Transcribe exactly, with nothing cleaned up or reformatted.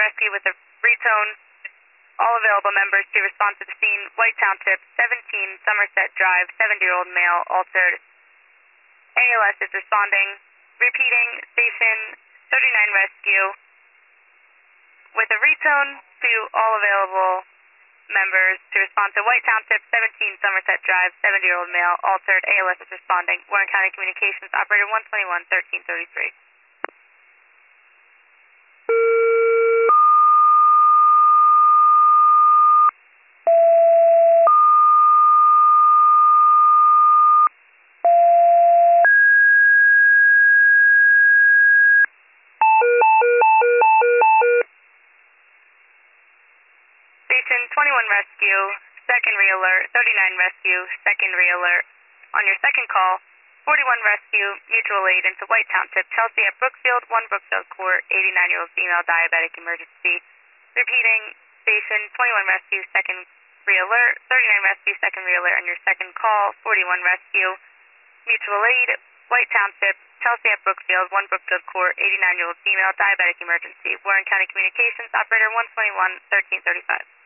rescue with a retone. All available members to respond to the scene. White Township, seventeen Somerset Drive, seventy-year-old male, altered. A L S is responding. Repeating, station thirty-nine rescue with a retone to all available members to respond to White Township, seventeen Somerset Drive, seventy-year-old male, altered. A L S is responding. Warren County Communications, operator one twenty-one, thirteen thirty-three. Station twenty-one rescue, second re-alert, thirty-nine rescue, second re-alert. On your second call, forty-one rescue, mutual aid into White Township, Chelsea at Brookfield, one Brookfield Court, eighty-nine-year-old female, diabetic emergency. Repeating, station twenty-one rescue, second re-alert, thirty-nine rescue, second re-alert on your second call, forty-one rescue, mutual aid, White Township, Chelsea at Brookfield, one Brookfield Court, eighty-nine-year-old female, diabetic emergency. Warren County Communications, operator one twenty-one, thirteen thirty-five.